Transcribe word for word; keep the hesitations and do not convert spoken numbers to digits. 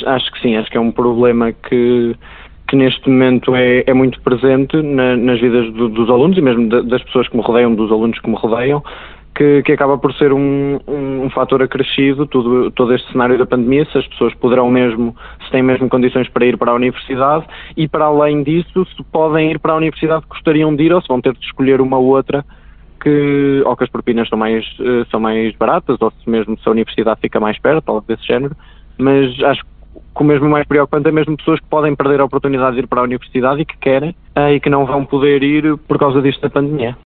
acho que sim, acho que é um problema que, que neste momento é, é muito presente na, nas vidas do, dos alunos e mesmo de, das pessoas que me rodeiam, dos alunos que me rodeiam, que, que acaba por ser um, um, um fator acrescido, tudo, todo este cenário da pandemia, se as pessoas poderão mesmo, se têm mesmo condições para ir para a universidade, e para além disso, se podem ir para a universidade que gostariam de ir, ou se vão ter de escolher uma ou outra, que, ou que as propinas são mais, são mais baratas, ou se mesmo se a universidade fica mais perto, algo desse género, mas acho que o mesmo mais preocupante é mesmo pessoas que podem perder a oportunidade de ir para a universidade e que querem, e que não vão poder ir por causa disto da pandemia.